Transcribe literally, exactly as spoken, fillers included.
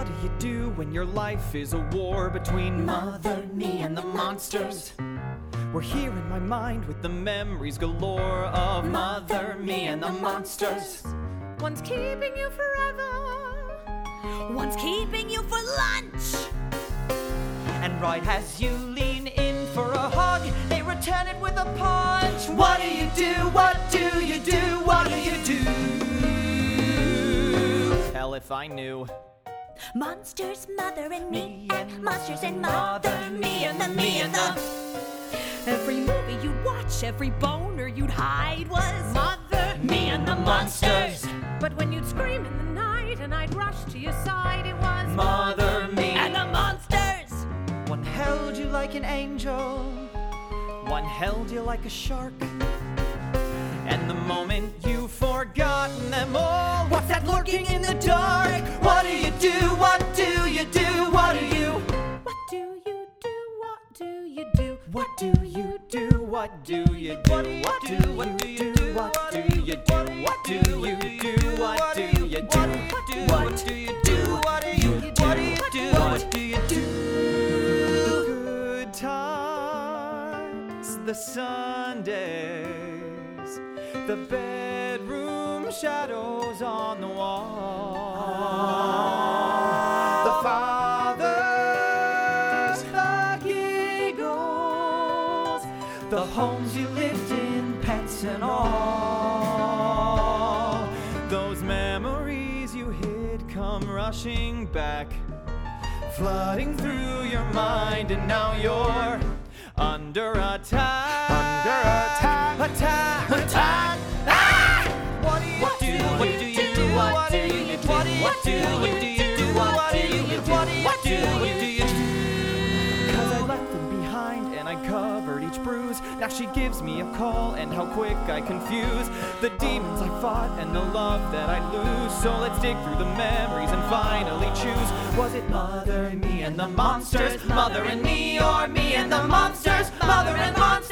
do you do when your life is a war between Mother, me, and the monsters? We're here in my mind with the memories galore of Mother, me, and the monsters. One's keeping you forever, one's keeping you for lunch. And right as you lean in for a hug, they return it with a punch. What do you do? What do you do? What do you do? Hell if I knew. Monsters, Mother, and me, and monsters and Mother, me, and the me and the. Every movie you'd watch, every boner you'd hide was Mother, me, and the monsters. But when you'd scream in the night and I'd rush to your side, it was Mother, me, and the monsters. One held you like an angel, one held you like a shark. And the moment you've forgotten them all, what's that lurking in the dark? What do you do? What do you do? What do you? What do you do? What do you do? What do you do? What do you do? What do you do? What do you do? What do you do? What do you do? What do you do? What do you do? What do you do? What do you do? What do you do? The good times, the Sundays, the bedroom shadows on the wall, the fathers, the giggles, the homes you lived in, pets and all. Those memories you hid come rushing back, flooding through your mind, and now you're under attack. Under attack. Attack. Attack. Ah! What do you what do? What do you do? What do you do? What do you do? What do you do? What do you do? What do you do? What do you do? 'Cause I left them behind and I covered each bruise. Now she gives me a call, and how quick I confuse the demons I fought and the love that I lose. So let's dig through the memories and finally choose. Was it Mother, me, and the monsters? Mother and me, or me and the monsters? Mother and monsters?